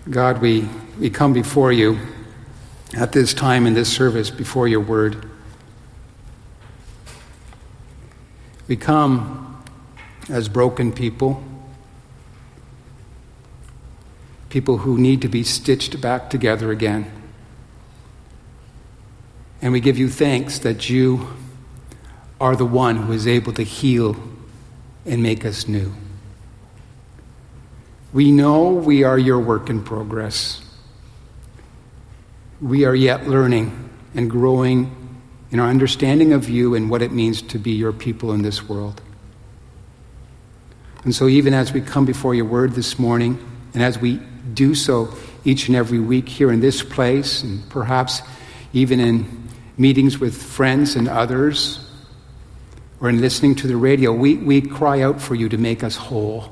God, we come before you at this time in this service before your word. We come as broken people who need to be stitched back together again. And we give you thanks that you are the one who is able to heal and make us new. We know we are your work in progress. We are yet learning and growing in our understanding of you and what it means to be your people in this world. And so even as we come before your word this morning, and as we do so each and every week here in this place, and perhaps even in meetings with friends and others, or in listening to the radio, we cry out for you to make us whole.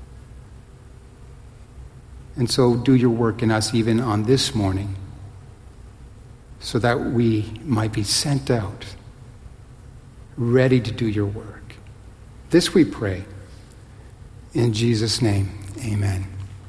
And so do your work in us even on this morning, so that we might be sent out, ready to do your work. This we pray. In Jesus' name, amen.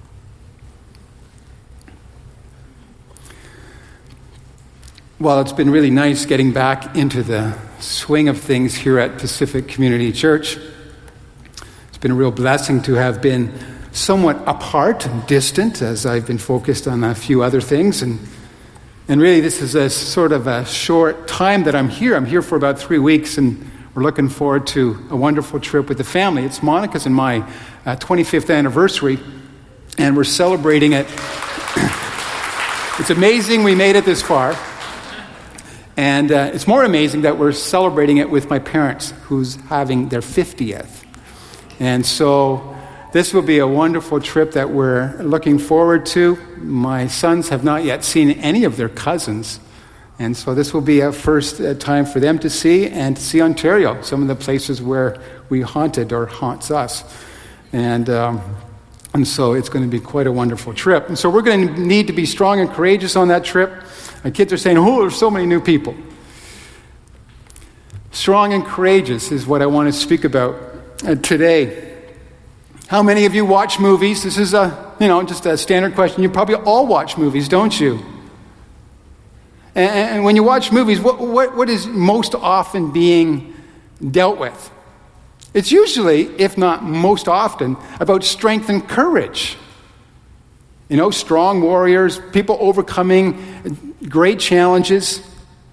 Well, it's been really nice getting back into the swing of things here at Pacific Community Church. It's been a real blessing to have been somewhat apart and distant as I've been focused on a few other things. And really, this is a sort of a short time that I'm here. I'm here for about 3 weeks, and we're looking forward to a wonderful trip with the family. It's Monica's and my 25th anniversary, and we're celebrating it. It's amazing we made it this far. And it's more amazing that we're celebrating it with my parents, who's having their 50th. And so this will be a wonderful trip that we're looking forward to. My sons have not yet seen any of their cousins. And so this will be a first time for them to see, and to see Ontario, some of the places where we haunted or haunts us. And so it's going to be quite a wonderful trip. And so we're going to need to be strong and courageous on that trip. My kids are saying, oh, there's so many new people. Strong and courageous is what I want to speak about today. How many of you watch movies? This is just a standard question. You probably all watch movies, don't you? And when you watch movies, what is most often being dealt with? It's usually, if not most often, about strength and courage. Strong warriors, people overcoming great challenges,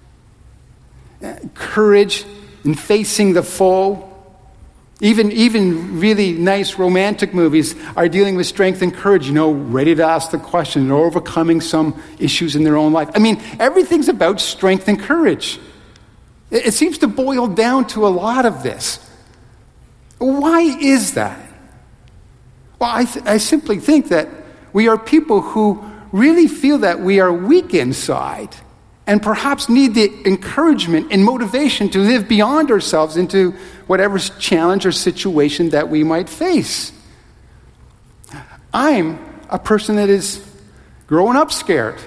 courage in facing the foe. Even really nice romantic movies are dealing with strength and courage, ready to ask the question and overcoming some issues in their own life. I mean, everything's about strength and courage. It seems to boil down to a lot of this. Why is that? Well, I simply think that we are people who really feel that we are weak inside and perhaps need the encouragement and motivation to live beyond ourselves into whatever challenge or situation that we might face. I'm a person that is growing up scared.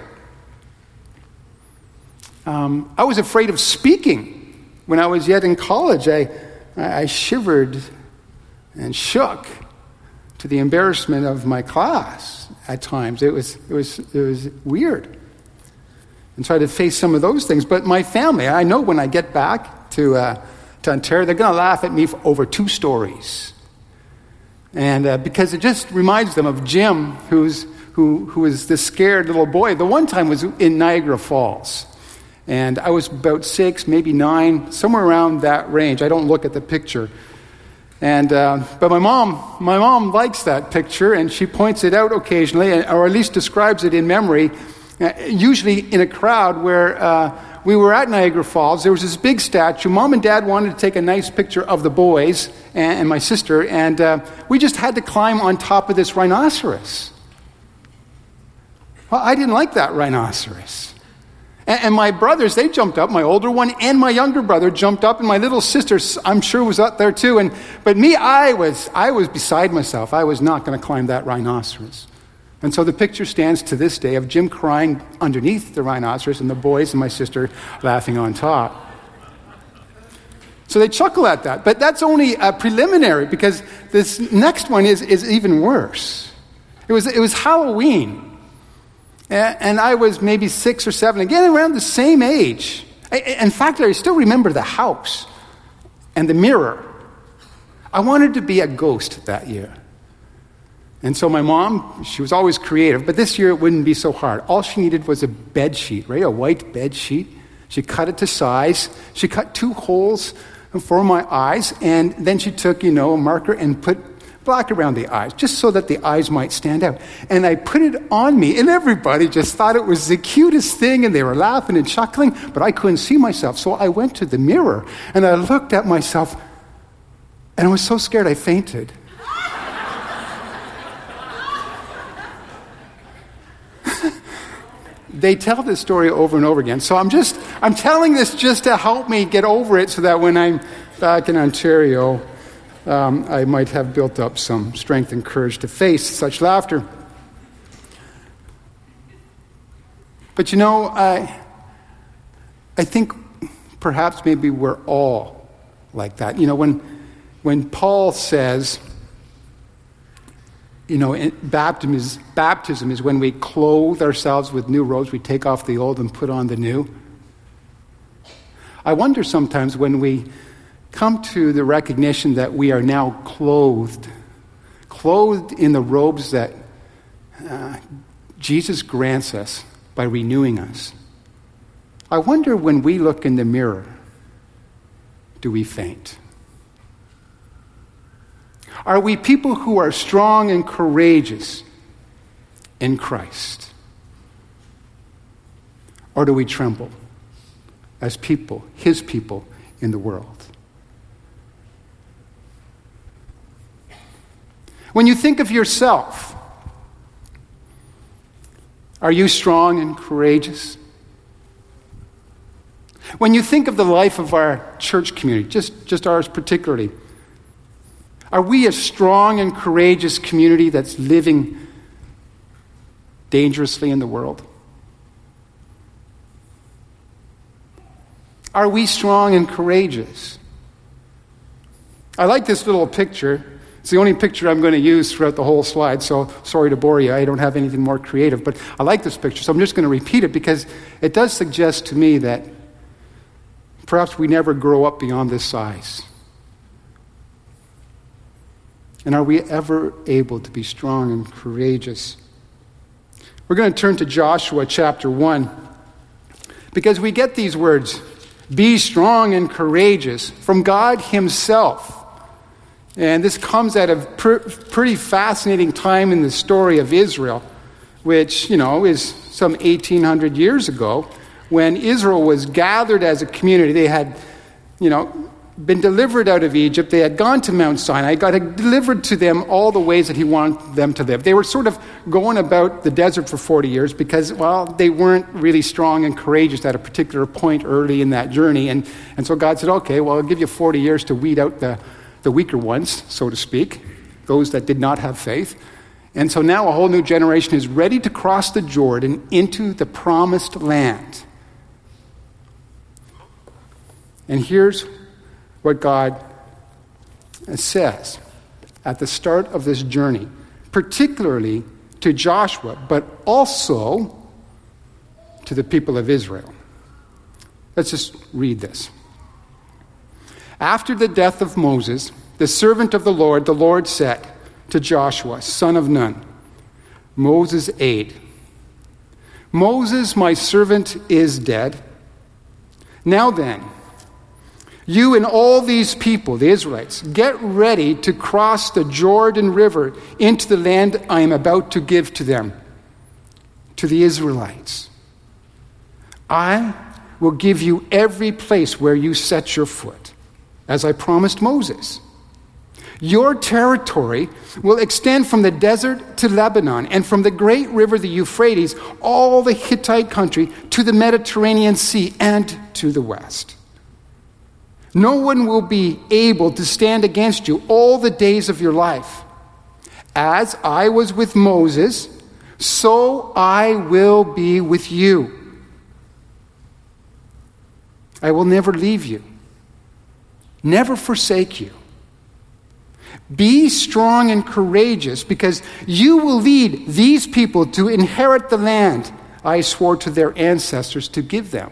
I was afraid of speaking when I was yet in college. I shivered and shook to the embarrassment of my class at times. It was weird. And so I had to face some of those things. But my family, I know when I get back to Ontario, they're going to laugh at me over 2 stories. And because it just reminds them of Jim, who was this scared little boy. The one time was in Niagara Falls. And I was about 6, maybe 9, somewhere around that range. I don't look at the picture. And but my mom likes that picture, and she points it out occasionally, or at least describes it in memory, usually in a crowd where we were at Niagara Falls. There was this big statue. Mom and Dad wanted to take a nice picture of the boys and my sister, and we just had to climb on top of this rhinoceros. Well, I didn't like that rhinoceros. And my brothers, they jumped up. My older one and my younger brother jumped up, and my little sister, I'm sure, was up there too. But me, I was beside myself. I was not going to climb that rhinoceros. And so the picture stands to this day of Jim crying underneath the rhinoceros and the boys and my sister laughing on top. So they chuckle at that. But that's only a preliminary, because this next one is even worse. It was Halloween. And I was maybe 6 or 7, again around the same age. In fact, I still remember the house and the mirror. I wanted to be a ghost that year. And so my mom, she was always creative, but this year it wouldn't be so hard. All she needed was a bed sheet, right? A white bed sheet. She cut it to size. She cut 2 holes for my eyes, and then she took, a marker and put black around the eyes, just so that the eyes might stand out. And I put it on me, and everybody just thought it was the cutest thing, and they were laughing and chuckling, but I couldn't see myself. So I went to the mirror, and I looked at myself, and I was so scared I fainted. They tell this story over and over again. So I'm telling this just to help me get over it, so that when I'm back in Ontario, I might have built up some strength and courage to face such laughter. But I think perhaps maybe we're all like that. When Paul says, baptism is when we clothe ourselves with new robes, we take off the old and put on the new. I wonder sometimes when we come to the recognition that we are now clothed in the robes that Jesus grants us by renewing us. I wonder when we look in the mirror, do we faint? Are we people who are strong and courageous in Christ? Or do we tremble as people, his people in the world? When you think of yourself, are you strong and courageous? When you think of the life of our church community, just ours particularly, are we a strong and courageous community that's living dangerously in the world? Are we strong and courageous? I like this little picture. It's the only picture I'm going to use throughout the whole slide, so sorry to bore you. I don't have anything more creative, but I like this picture, so I'm just going to repeat it because it does suggest to me that perhaps we never grow up beyond this size. And are we ever able to be strong and courageous? We're going to turn to Joshua chapter 1 because we get these words, be strong and courageous, from God himself. And this comes at a pretty fascinating time in the story of Israel, which, is some 1,800 years ago, when Israel was gathered as a community. They had, been delivered out of Egypt. They had gone to Mount Sinai. God had delivered to them all the ways that he wanted them to live. They were sort of going about the desert for 40 years because, they weren't really strong and courageous at a particular point early in that journey. And so God said, okay, I'll give you 40 years to weed out the weaker ones, so to speak, those that did not have faith. And so now a whole new generation is ready to cross the Jordan into the promised land. And here's what God says at the start of this journey, particularly to Joshua, but also to the people of Israel. Let's just read this. After the death of Moses, the servant of the Lord said to Joshua, son of Nun, Moses' aide, Moses, my servant, is dead. Now then, you and all these people, the Israelites, get ready to cross the Jordan River into the land I am about to give to them, to the Israelites. I will give you every place where you set your foot, as I promised Moses. Your territory will extend from the desert to Lebanon, and from the great river, the Euphrates, all the Hittite country, to the Mediterranean Sea, and to the west. No one will be able to stand against you all the days of your life. As I was with Moses, so I will be with you. I will never leave you, never forsake you. Be strong and courageous, because you will lead these people to inherit the land I swore to their ancestors to give them.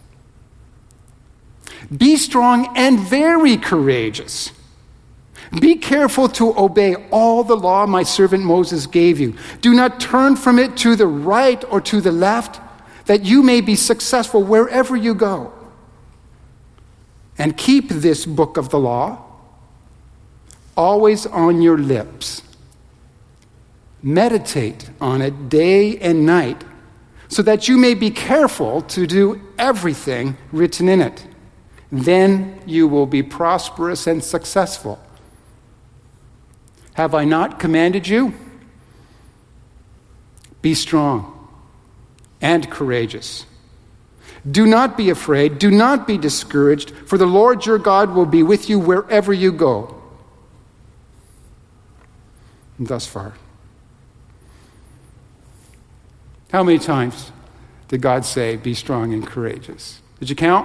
Be strong and very courageous. Be careful to obey all the law my servant Moses gave you. Do not turn from it to the right or to the left, that you may be successful wherever you go. And keep this book of the law always on your lips. Meditate on it day and night, so that you may be careful to do everything written in it. Then you will be prosperous and successful. Have I not commanded you? Be strong and courageous. Do not be afraid, do not be discouraged, for the Lord your God will be with you wherever you go. And thus far. How many times did God say, be strong and courageous? Did you count?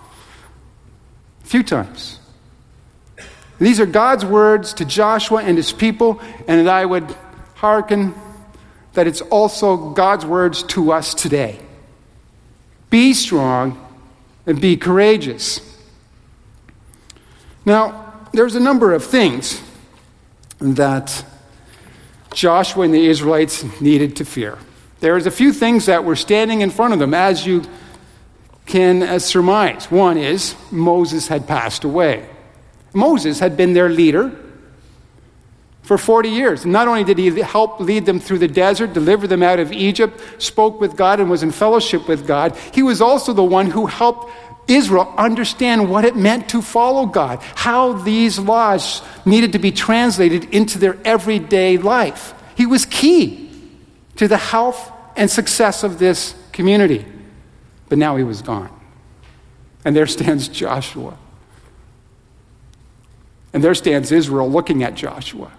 A few times. These are God's words to Joshua and his people, and I would hearken that it's also God's words to us today. Be strong and be courageous. Now, there's a number of things that Joshua and the Israelites needed to fear. There's a few things that were standing in front of them, as you can surmise. One is Moses had passed away. Moses had been their leader for 40 years. Not only did he help lead them through the desert, deliver them out of Egypt, spoke with God and was in fellowship with God, he was also the one who helped Israel understand what it meant to follow God, how these laws needed to be translated into their everyday life. He was key to the health and success of this community. But now he was gone. And there stands Joshua. And there stands Israel looking at Joshua.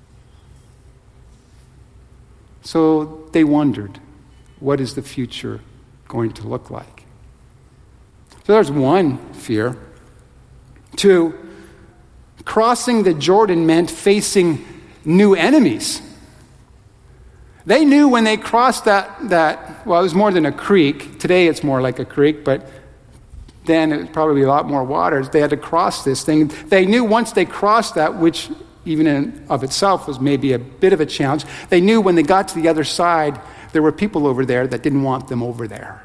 So they wondered, what is the future going to look like? So there's one fear. Two, crossing the Jordan meant facing new enemies. They knew when they crossed that well, it was more than a creek. Today it's more like a creek, but then it was probably a lot more waters. They had to cross this thing. They knew once they crossed that, which even in of itself was maybe a bit of a challenge, they knew when they got to the other side, there were people over there that didn't want them over there.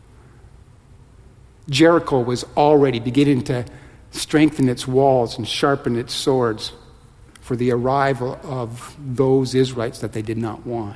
Jericho was already beginning to strengthen its walls and sharpen its swords for the arrival of those Israelites that they did not want.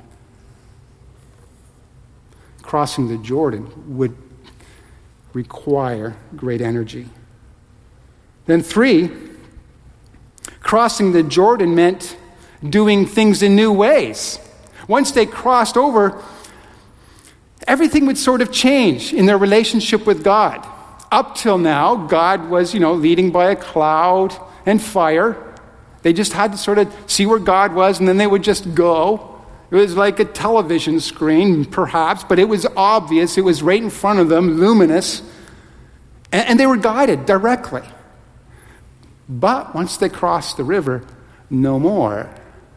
Crossing the Jordan would require great energy. Then three, crossing the Jordan meant doing things in new ways. Once they crossed over, everything would sort of change in their relationship with God. Up till now, God was, leading by a cloud and fire. They just had to sort of see where God was, and then they would just go. It was like a television screen, perhaps, but it was obvious. It was right in front of them, luminous. And they were guided directly. But once they crossed the river, no more.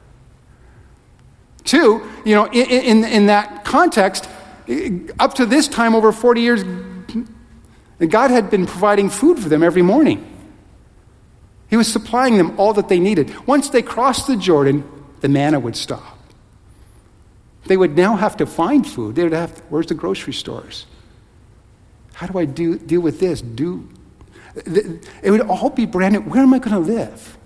Two, in that context, up to this time, over 40 years, God had been providing food for them every morning. He was supplying them all that they needed. Once they crossed the Jordan, the manna would stop. They would now have to find food. They would have, where's the grocery stores? How do I deal with this? It would all be brand new. Where am I going to live?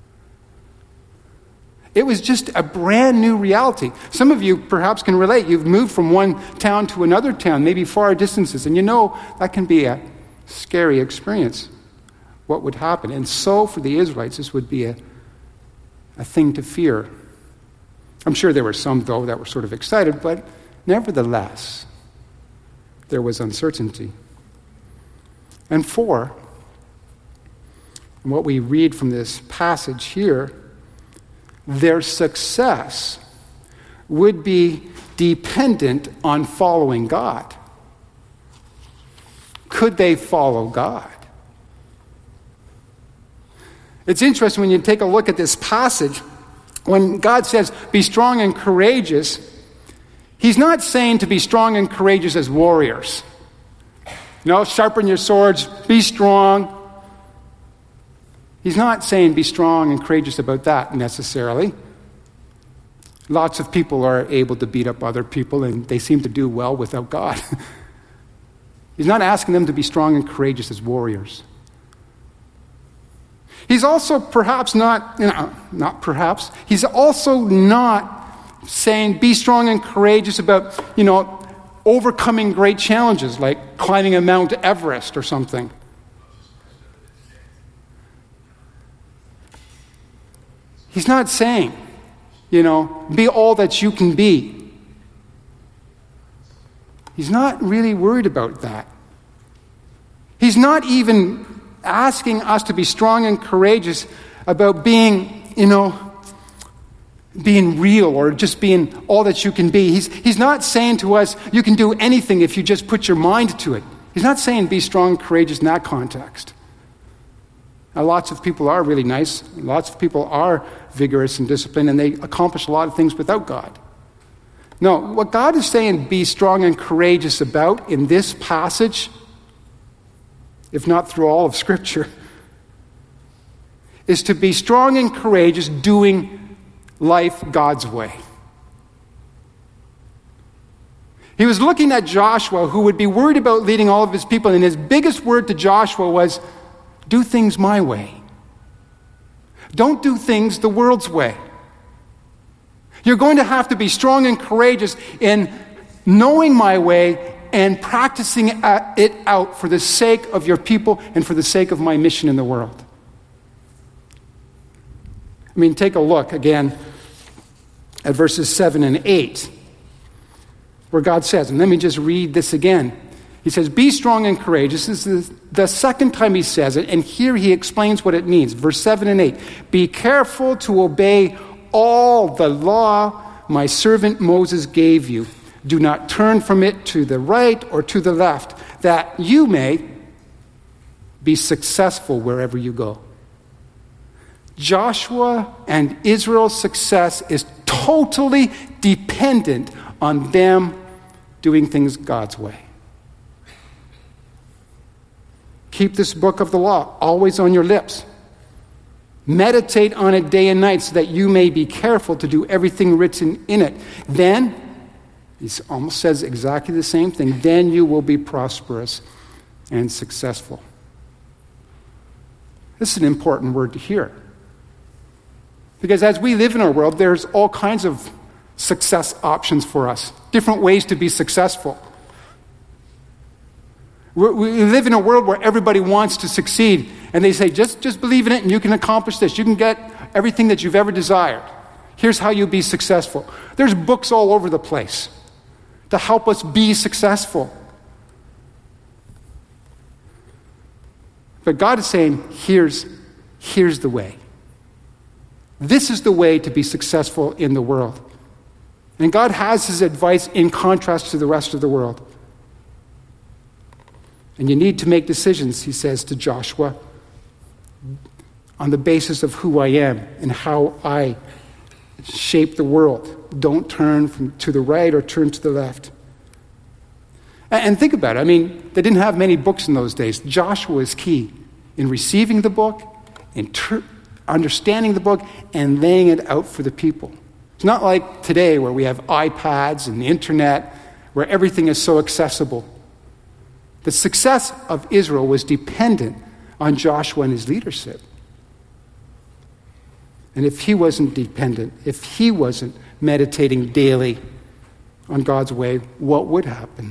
It was just a brand new reality. Some of you perhaps can relate. You've moved from one town to another town, maybe far distances, and that can be a scary experience. What would happen? And so for the Israelites, this would be a thing to fear. I'm sure there were some, though, that were sort of excited, but nevertheless, there was uncertainty. And four, what we read from this passage here, their success would be dependent on following God. Could they follow God? It's interesting when you take a look at this passage, when God says, be strong and courageous, He's not saying to be strong and courageous as warriors. Sharpen your swords, be strong. He's not saying be strong and courageous about that necessarily. Lots of people are able to beat up other people, and they seem to do well without God. He's not asking them to be strong and courageous as warriors. He's also he's also not saying be strong and courageous about, overcoming great challenges like climbing a Mount Everest or something. He's not saying, be all that you can be. He's not really worried about that. He's not even asking us to be strong and courageous about being, being real or just being all that you can be. He's not saying to us, you can do anything if you just put your mind to it. He's not saying be strong and courageous in that context. Now, lots of people are really nice. Lots of people are vigorous and disciplined, and they accomplish a lot of things without God. No, what God is saying be strong and courageous about in this passage, if not through all of Scripture, is to be strong and courageous doing life God's way. He was looking at Joshua, who would be worried about leading all of his people, and his biggest word to Joshua was, do things my way. Don't do things the world's way. You're going to have to be strong and courageous in knowing my way and practicing it out for the sake of your people and for the sake of my mission in the world. Take a look again at verses 7 and 8, where God says, and let me just read this again. He says, be strong and courageous. This is the second time he says it, and here he explains what it means. Verse 7 and 8. Be careful to obey all the law my servant Moses gave you. Do not turn from it to the right or to the left, that you may be successful wherever you go. Joshua and Israel's success is totally dependent on them doing things God's way. Keep this book of the law always on your lips. Meditate on it day and night so that you may be careful to do everything written in it. Then, he almost says exactly the same thing, then you will be prosperous and successful. This is an important word to hear. Because as we live in our world, there's all kinds of success options for us, different ways to be successful. We live in a world where everybody wants to succeed, and they say, just believe in it and you can accomplish this. You can get everything that you've ever desired. Here's how you be successful. There's books all over the place to help us be successful. But God is saying, here's the way. This is the way to be successful in the world. And God has his advice in contrast to the rest of the world. And you need to make decisions, he says to Joshua, on the basis of who I am and how I shape the world. Don't turn to the right or turn to the left. And think about it. They didn't have many books in those days. Joshua is key in receiving the book, in understanding the book, and laying it out for the people. It's not like today where we have iPads and the internet, where everything is so accessible. The success of Israel was dependent on Joshua and his leadership. And if he wasn't dependent, if he wasn't meditating daily on God's way, what would happen?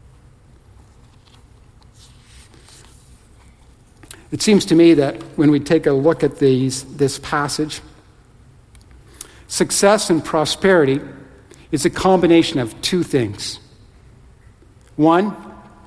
It seems to me that when we take a look at this passage, success and prosperity is a combination of two things. One,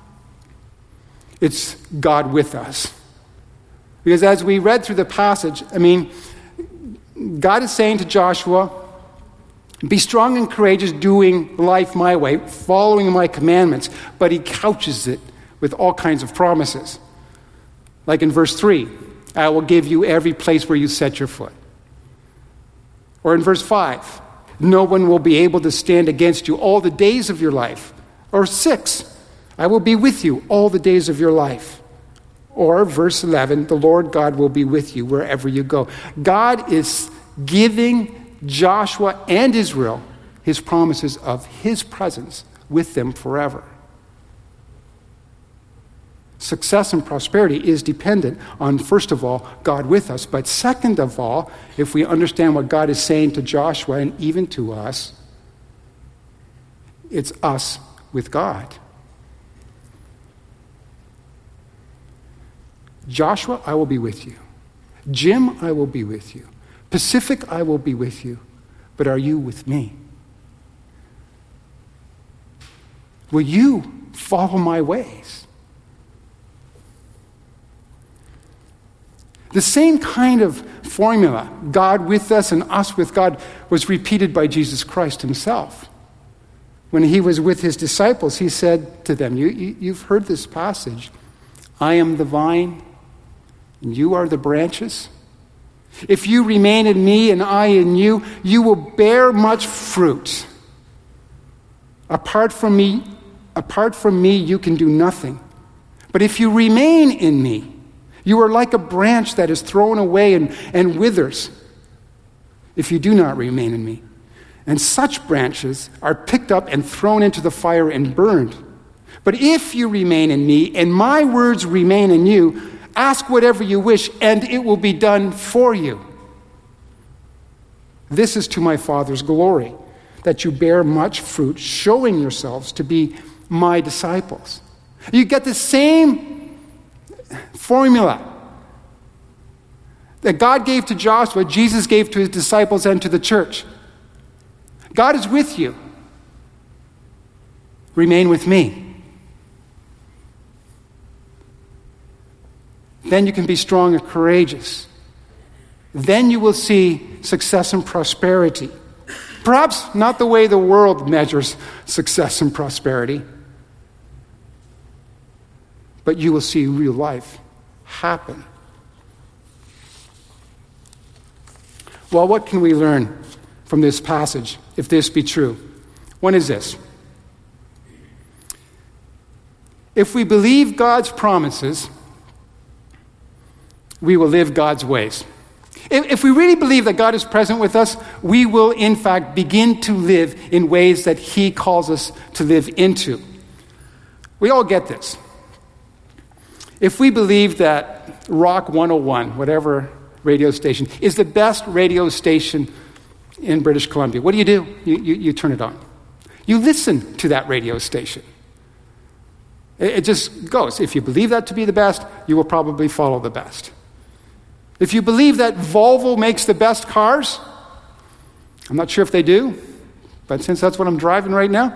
it's God with us. Because as we read through the passage, God is saying to Joshua, be strong and courageous, doing life my way, following my commandments. But he couches it with all kinds of promises. Like in verse 3, I will give you every place where you set your foot. Or in verse 5, no one will be able to stand against you all the days of your life. Or 6, I will be with you all the days of your life. Or verse 11, the Lord God will be with you wherever you go. God is giving Joshua and Israel his promises of his presence with them forever. Success and prosperity is dependent on, first of all, God with us. But second of all, if we understand what God is saying to Joshua and even to us, it's us with God. Joshua, I will be with you. Jim, I will be with you. Pacific, I will be with you. But are you with me? Will you follow my ways? The same kind of formula, God with us and us with God, was repeated by Jesus Christ himself. When he was with his disciples, he said to them, you've heard this passage, I am the vine, and you are the branches. If you remain in me and I in you, you will bear much fruit. Apart from me, you can do nothing. But if you remain in me, you are like a branch that is thrown away and withers if you do not remain in me. And such branches are picked up and thrown into the fire and burned. But if you remain in me and my words remain in you, ask whatever you wish and it will be done for you. This is to my Father's glory, that you bear much fruit, showing yourselves to be my disciples. You get the same formula that God gave to Joshua, Jesus gave to his disciples and to the church. God is with you. Remain with me. Then you can be strong and courageous. Then you will see success and prosperity. Perhaps not the way the world measures success and prosperity, but you will see real life happen. Well, what can we learn from this passage, if this be true? One is this. If we believe God's promises, we will live God's ways. If we really believe that God is present with us, we will in fact begin to live in ways that he calls us to live into. We all get this. If we believe that Rock 101, whatever radio station, is the best radio station in British Columbia, what do? You turn it on. You listen to that radio station. It just goes. If you believe that to be the best, you will probably follow the best. If you believe that Volvo makes the best cars, I'm not sure if they do, but since that's what I'm driving right now,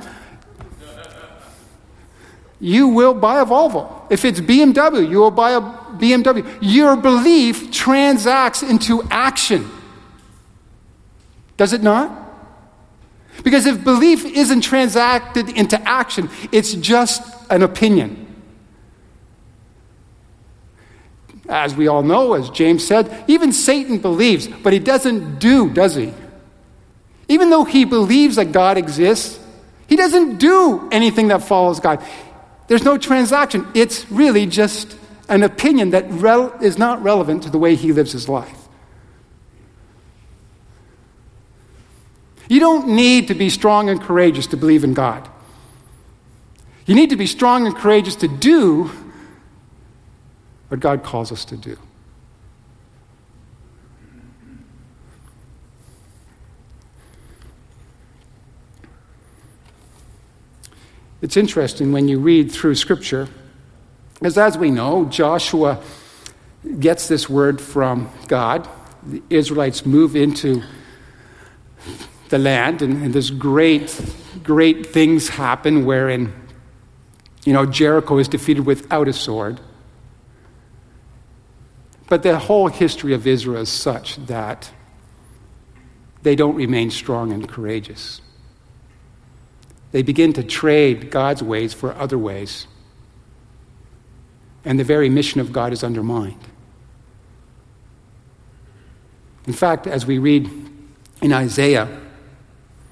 you will buy a Volvo. If it's BMW, you will buy a BMW. Your belief transacts into action. Does it not? Because if belief isn't transacted into action, it's just an opinion. As we all know, as James said, even Satan believes, but he doesn't do, does he? Even though he believes that God exists, he doesn't do anything that follows God. There's no transaction. It's really just an opinion that is not relevant to the way he lives his life. You don't need to be strong and courageous to believe in God. You need to be strong and courageous to do what God calls us to do. It's interesting when you read through Scripture, because as we know, Joshua gets this word from God. The Israelites move into the land, and there's great things happen wherein, Jericho is defeated without a sword. But the whole history of Israel is such that they don't remain strong and courageous. They begin to trade God's ways for other ways. And the very mission of God is undermined. In fact, as we read in Isaiah,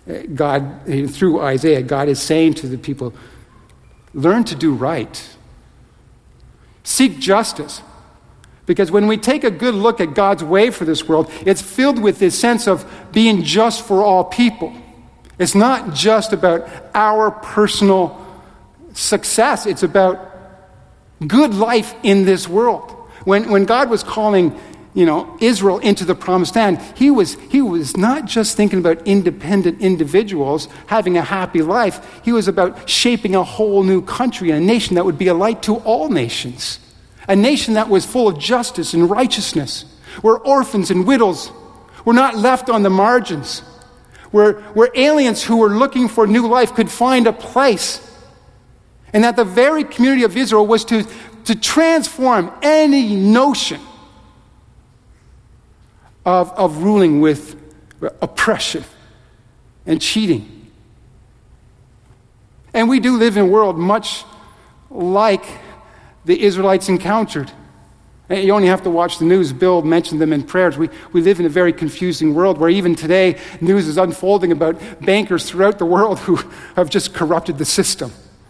God, through Isaiah, God is saying to the people, learn to do right. Seek justice. Because when we take a good look at God's way for this world, it's filled with this sense of being just for all people. It's not just about our personal success. It's about good life in this world. When God was calling, Israel into the promised land, he was not just thinking about independent individuals having a happy life. He was about shaping a whole new country, a nation that would be a light to all nations. A nation that was full of justice and righteousness, where orphans and widows were not left on the margins, where aliens who were looking for new life could find a place. And that the very community of Israel was to transform any notion of ruling with oppression and cheating. And we do live in a world much like the Israelites encountered. And you only have to watch the news. Bill mentioned them in prayers. We live in a very confusing world where even today news is unfolding about bankers throughout the world who have just corrupted the system.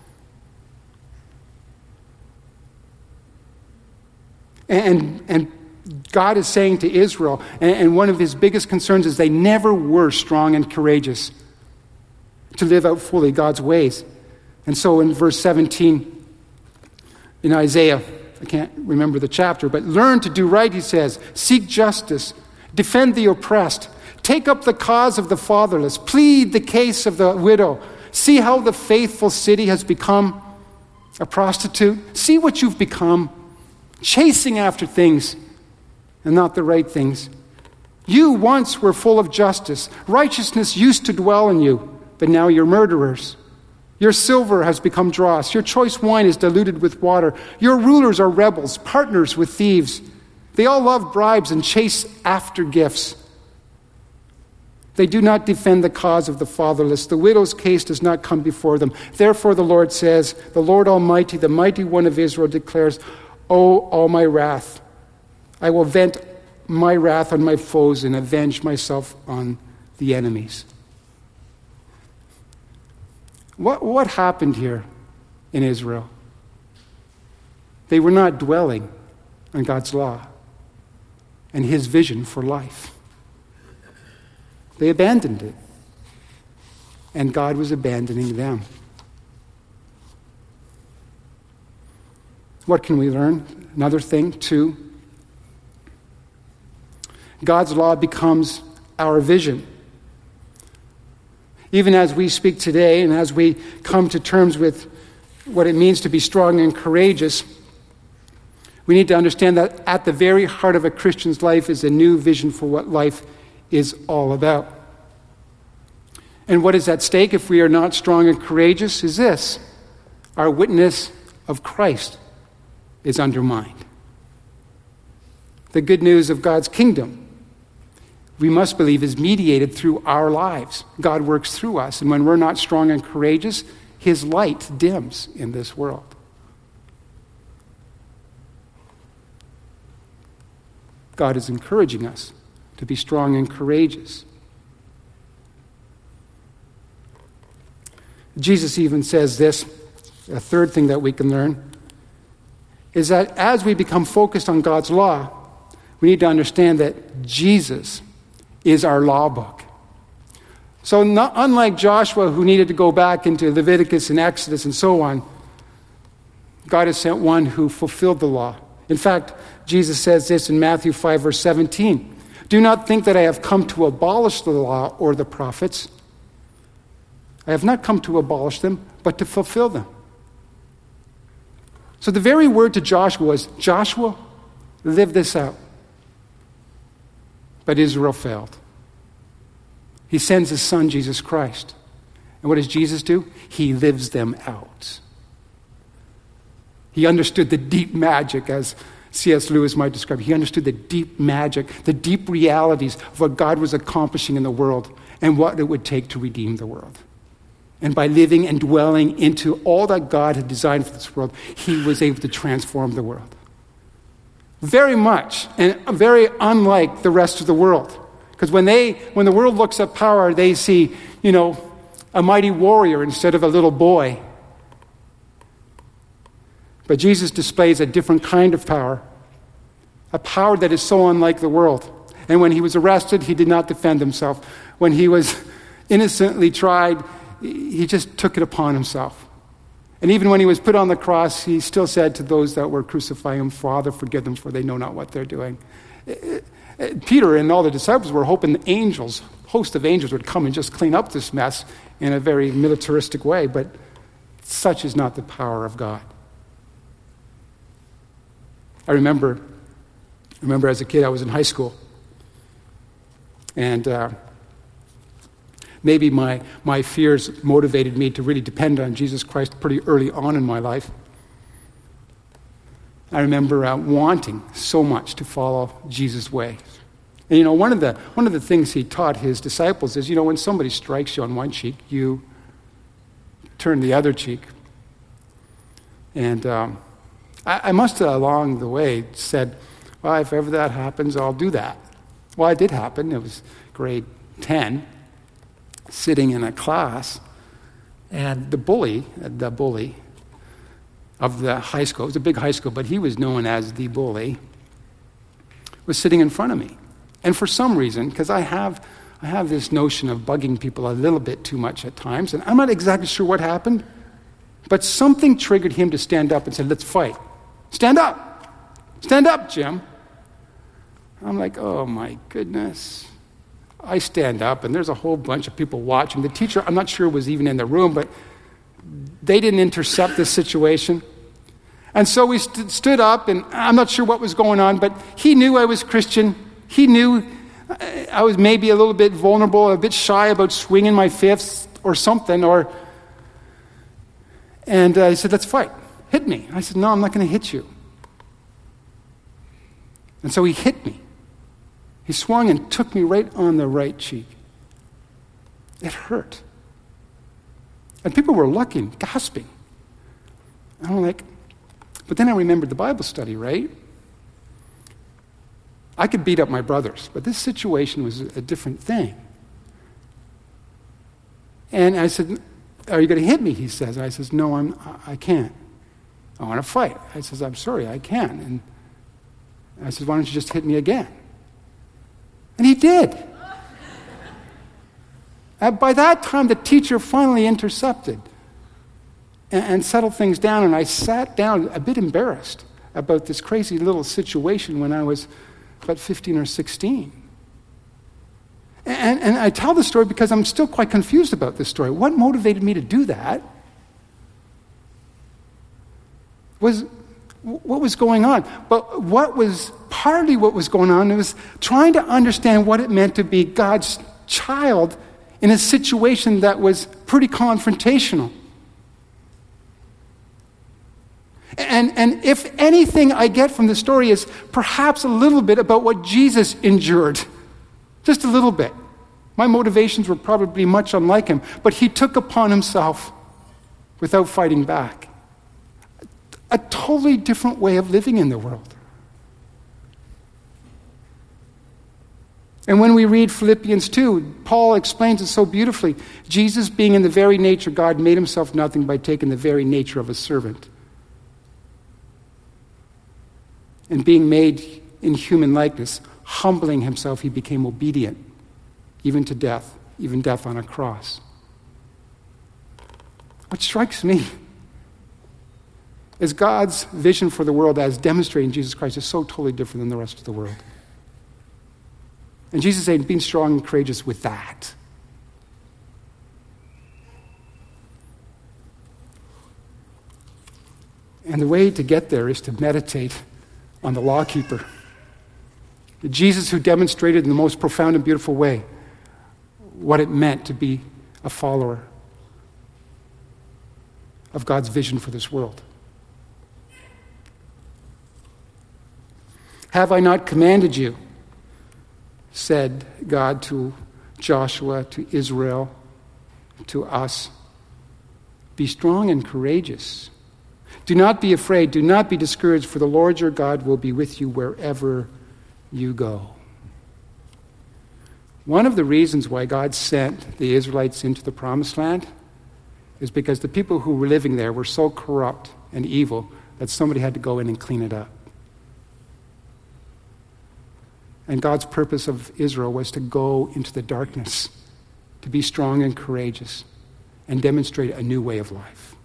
And God is saying to Israel, and one of his biggest concerns is they never were strong and courageous to live out fully God's ways. And so in verse 17 in Isaiah, I can't remember the chapter, but learn to do right, he says. Seek justice. Defend the oppressed. Take up the cause of the fatherless. Plead the case of the widow. See how the faithful city has become a prostitute. See what you've become. Chasing after things and not the right things. You once were full of justice. Righteousness used to dwell in you, but now you're murderers. Your silver has become dross. Your choice wine is diluted with water. Your rulers are rebels, partners with thieves. They all love bribes and chase after gifts. They do not defend the cause of the fatherless. The widow's case does not come before them. Therefore, the Lord says, the Lord Almighty, the mighty one of Israel declares, O all my wrath, I will vent my wrath on my foes and avenge myself on the enemies. What happened here in Israel? They were not dwelling on God's law and his vision for life. They abandoned it. And God was abandoning them. What can we learn? Another thing, too. God's law becomes our vision. Even as we speak today and as we come to terms with what it means to be strong and courageous, we need to understand that at the very heart of a Christian's life is a new vision for what life is all about. And what is at stake if we are not strong and courageous is this: our witness of Christ is undermined. The good news of God's kingdom, we must believe, is mediated through our lives. God works through us, and when we're not strong and courageous, his light dims in this world. God is encouraging us to be strong and courageous. Jesus even says this, a third thing that we can learn, is that as we become focused on God's law, we need to understand that Jesus is our law book. So unlike Joshua, who needed to go back into Leviticus and Exodus and so on, God has sent one who fulfilled the law. In fact, Jesus says this in Matthew 5, verse 17. Do not think that I have come to abolish the law or the prophets. I have not come to abolish them, but to fulfill them. So the very word to Joshua was, Joshua, live this out. But Israel failed. He sends his son, Jesus Christ. And what does Jesus do? He lives them out. He understood the deep magic, as C.S. Lewis might describe it. He understood the deep magic, the deep realities of what God was accomplishing in the world and what it would take to redeem the world. And by living and dwelling into all that God had designed for this world, he was able to transform the world. Very much, and very unlike the rest of the world. Because when the world looks at power, they see, a mighty warrior instead of a little boy. But Jesus displays a different kind of power, a power that is so unlike the world. And when he was arrested, he did not defend himself. When he was innocently tried, he just took it upon himself. And even when he was put on the cross, he still said to those that were crucifying him, "Father, forgive them, for they know not what they're doing." Peter and all the disciples were hoping the angels, host of angels, would come and just clean up this mess in a very militaristic way, but such is not the power of God. I remember as a kid, I was in high school, and maybe my fears motivated me to really depend on Jesus Christ pretty early on in my life. I remember wanting so much to follow Jesus' way. And one of the things he taught his disciples is, when somebody strikes you on one cheek, you turn the other cheek. And I must have along the way said, well, if ever that happens, I'll do that. Well, it did happen. It was grade 10, sitting in a class, and the bully of the high school, it was a big high school, but he was known as the bully, was sitting in front of me. And for some reason, because I have this notion of bugging people a little bit too much at times, and I'm not exactly sure what happened, but something triggered him to stand up and say, "Let's fight. Stand up. Stand up, Jim." I'm like, oh my goodness. I stand up, and there's a whole bunch of people watching. The teacher, I'm not sure, was even in the room, but they didn't intercept this situation. And so we stood up, and I'm not sure what was going on, but he knew I was Christian. He knew I was maybe a little bit vulnerable, a bit shy about swinging my fists or something. And he said, "Let's fight. Hit me." I said, "No, I'm not going to hit you." And so he hit me. He swung and took me right on the right cheek. It hurt. And people were looking, gasping. And I'm like, but then I remembered the Bible study, right? I could beat up my brothers, but this situation was a different thing. And I said, "Are you going to hit me?" He says. And I says, "No, I can't. I want to fight." I says, "I'm sorry, I can't." And I said, "Why don't you just hit me again?" And he did. By that time, the teacher finally intercepted and settled things down, and I sat down a bit embarrassed about this crazy little situation when I was about 15 or 16. And I tell the story because I'm still quite confused about this story. What motivated me to do that was what was going on. But what was going on was trying to understand what it meant to be God's child in a situation that was pretty confrontational. And if anything I get from the story is perhaps a little bit about what Jesus endured. Just a little bit. My motivations were probably much unlike him, but he took upon himself without fighting back a totally different way of living in the world. And when we read Philippians 2, Paul explains it so beautifully. Jesus, being in the very nature God, made himself nothing by taking the very nature of a servant. And being made in human likeness, humbling himself, he became obedient, even to death, even death on a cross. What strikes me is God's vision for the world as demonstrating Jesus Christ is so totally different than the rest of the world. And Jesus said, being strong and courageous with that. And the way to get there is to meditate on the lawkeeper. The Jesus who demonstrated in the most profound and beautiful way what it meant to be a follower of God's vision for this world. "Have I not commanded you," said God to Joshua, to Israel, to us, "be strong and courageous. Do not be afraid, do not be discouraged, for the Lord your God will be with you wherever you go." One of the reasons why God sent the Israelites into the Promised Land is because the people who were living there were so corrupt and evil that somebody had to go in and clean it up. And God's purpose of Israel was to go into the darkness, to be strong and courageous, and demonstrate a new way of life.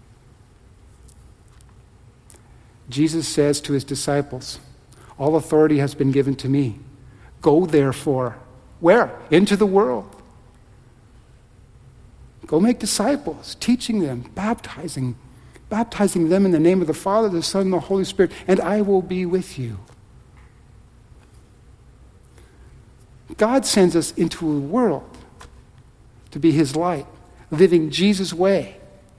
Jesus says to his disciples, "All authority has been given to me. Go therefore." Where? Into the world. Go make disciples, teaching them, baptizing them in the name of the Father, the Son, and the Holy Spirit, and I will be with you. God sends us into a world to be his light, living Jesus' way.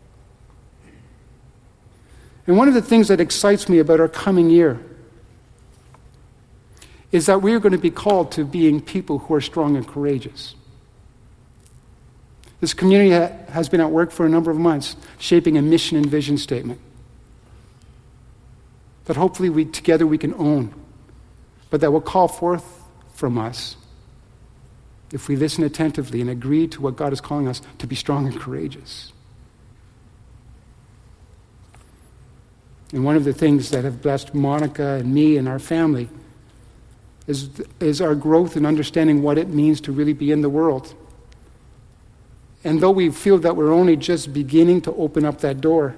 And one of the things that excites me about our coming year is that we are going to be called to being people who are strong and courageous. This community has been at work for a number of months, shaping a mission and vision statement that hopefully together we can own, but that will call forth from us, if we listen attentively and agree to what God is calling us, to be strong and courageous. And one of the things that have blessed Monica and me and our family is our growth in understanding what it means to really be in the world. And though we feel that we're only just beginning to open up that door,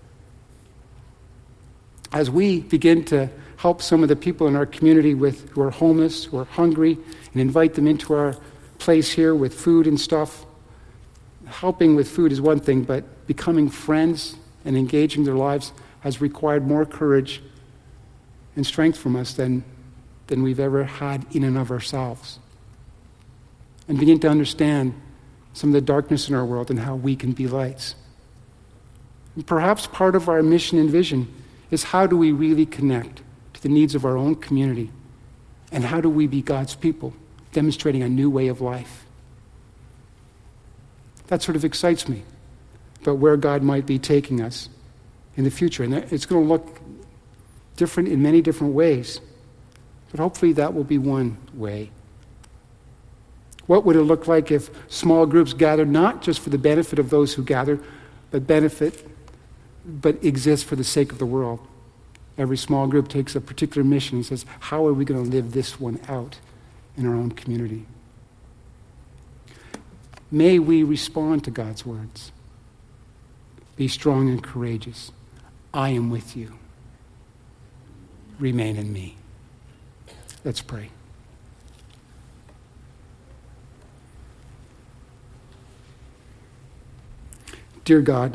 as we begin to help some of the people in our community who are homeless, who are hungry, and invite them into our place here with food and stuff, helping with food is one thing, but becoming friends and engaging their lives has required more courage and strength from us than we've ever had in and of ourselves. And begin to understand some of the darkness in our world and how we can be lights. And perhaps part of our mission and vision is, how do we really connect to the needs of our own community? And how do we be God's people, demonstrating a new way of life? That sort of excites me about where God might be taking us in the future. And it's going to look different in many different ways. But hopefully that will be one way. What would it look like if small groups gathered not just for the benefit of those who gather, but exist for the sake of the world? Every small group takes a particular mission and says, how are we going to live this one out in our own community? May we respond to God's words. Be strong and courageous. I am with you. Remain in me. Let's pray. Dear God,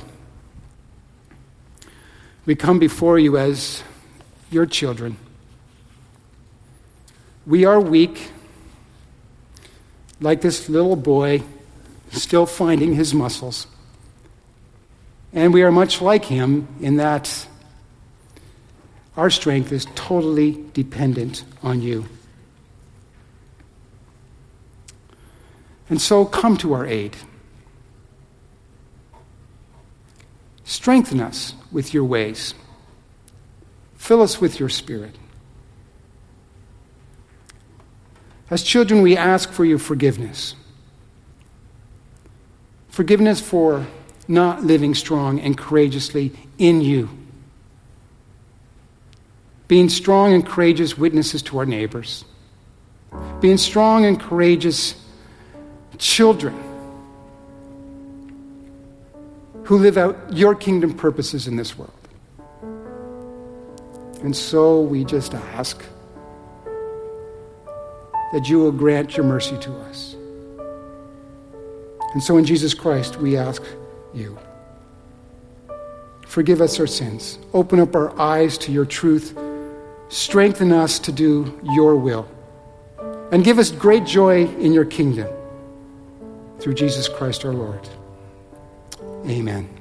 we come before you as your children. We are weak, like this little boy still finding his muscles. And we are much like him in that our strength is totally dependent on you. And so come to our aid. Strengthen us with your ways. Fill us with your Spirit. As children, we ask for your forgiveness. Forgiveness for not living strong and courageously in you. Being strong and courageous witnesses to our neighbors. Being strong and courageous children who live out your kingdom purposes in this world. And so we just ask that you will grant your mercy to us. And so in Jesus Christ, we ask you, forgive us our sins. Open up our eyes to your truth. Strengthen us to do your will. And give us great joy in your kingdom. Through Jesus Christ our Lord. Amen.